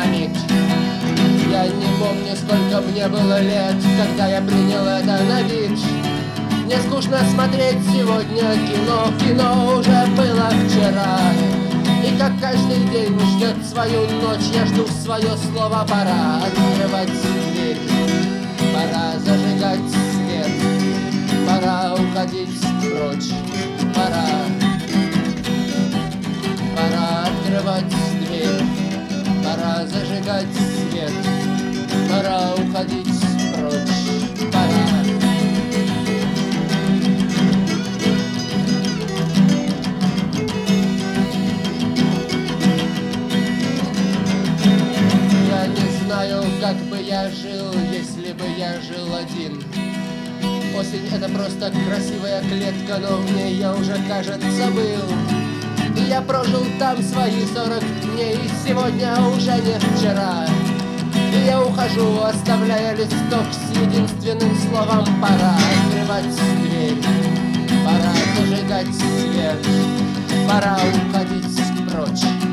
на миг. Я не помню, сколько мне было лет, когда я принял это на вид. Мне скучно смотреть сегодня кино, кино уже было вчера. И как каждый день ждет свою ночь, я жду свое слово. Пора открывать дверь, пора зажигать свет, пора уходить прочь, пора открывать дверь, пора зажигать свет, пора уходить прочь, пора. Я не знаю, как бы я жил, если бы я жил один. Осень — это просто красивая клетка, но в ней я уже, кажется, был. И я прожил там свои 40 дней, сегодня уже не вчера. И я ухожу, оставляя листок с единственным словом: пора открывать дверь, пора зажигать свет, пора уходить прочь.